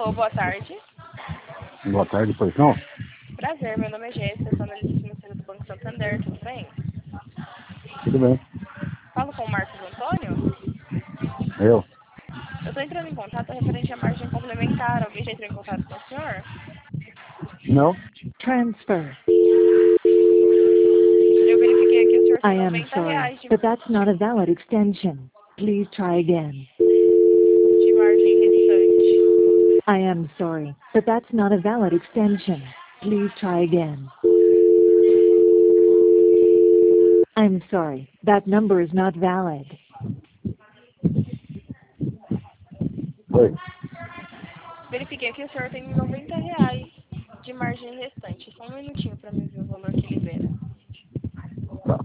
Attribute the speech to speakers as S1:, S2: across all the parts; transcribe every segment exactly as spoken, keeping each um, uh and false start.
S1: Alô, boa tarde.
S2: Boa tarde, pois não?
S1: Prazer, meu nome é Jéssica, eu sou analista financeira do Banco Santander, tudo bem?
S2: Tudo bem.
S1: Falo com o Marcos Antônio?
S2: Eu?
S1: Eu estou entrando em contato referente à margem complementar. Alguém já entrou em contato com o senhor?
S2: Não?
S3: Transfer.
S1: Eu verifiquei aqui o senhor
S3: I
S1: tem
S3: am
S1: noventa
S3: sorry,
S1: reais de,
S3: but that's not a valid extension. Please try again.
S1: de margem restante.
S3: I am sorry, but that's not a valid extension. Please try again. I'm sorry, that number is not valid.
S2: Oi.
S1: Verifiquei aqui o senhor tem noventa reais de margem restante. Só um minutinho para me ver o valor que libera.
S2: Tá.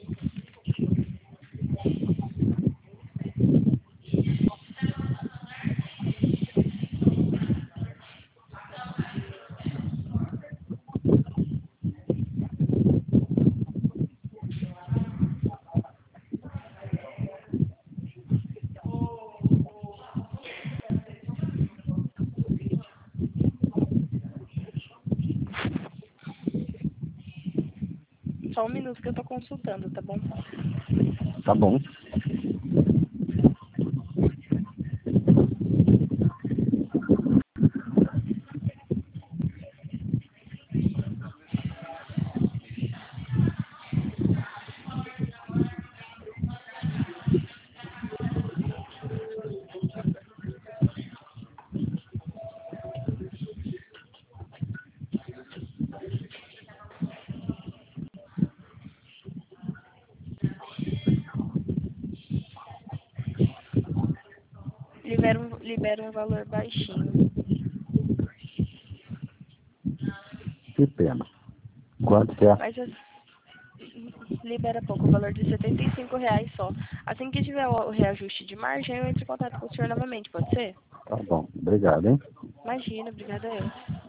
S1: Só um minuto que eu estou consultando, tá bom?
S2: Tá bom.
S1: Libera um, libera um valor baixinho.
S2: Que pena. Quanto que é?
S1: Mas assim, libera pouco, o valor de setenta e cinco reais só. Assim que tiver o reajuste de margem, eu entro em contato com o senhor novamente, pode ser?
S2: Tá bom. Obrigado, hein?
S1: Imagina, obrigada eu.